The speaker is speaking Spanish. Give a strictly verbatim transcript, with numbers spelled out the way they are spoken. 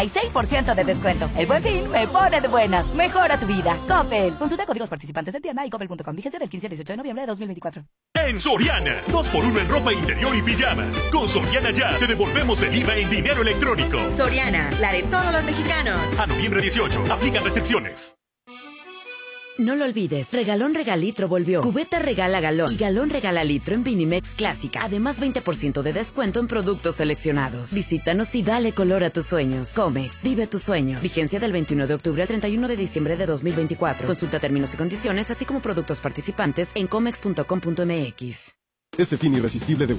seis por ciento de descuento. El Buen Fin me pone de buenas. Mejora tu vida. Coppel. Consulta códigos participantes en tienda y coppel punto com. Vigencia del quince al dieciocho de noviembre de dos mil veinticuatro. En Soriana, dos por uno en ropa interior y pijamas. Con Soriana Ya, te devolvemos el I V A en dinero electrónico. Soriana, la de todos los mexicanos. A noviembre dieciocho, aplican restricciones. No lo olvides, Regalón Regalitro volvió. Cubeta regala galón y galón regala litro en Vinimex Clásica. Además, veinte por ciento de descuento en productos seleccionados. Visítanos y dale color a tus sueños. Comex, vive tus sueños. Vigencia del veintiuno de octubre al treinta y uno de diciembre de dos mil veinticuatro. Consulta términos y condiciones, así como productos participantes en comex punto com punto m x. Ese fin irresistible de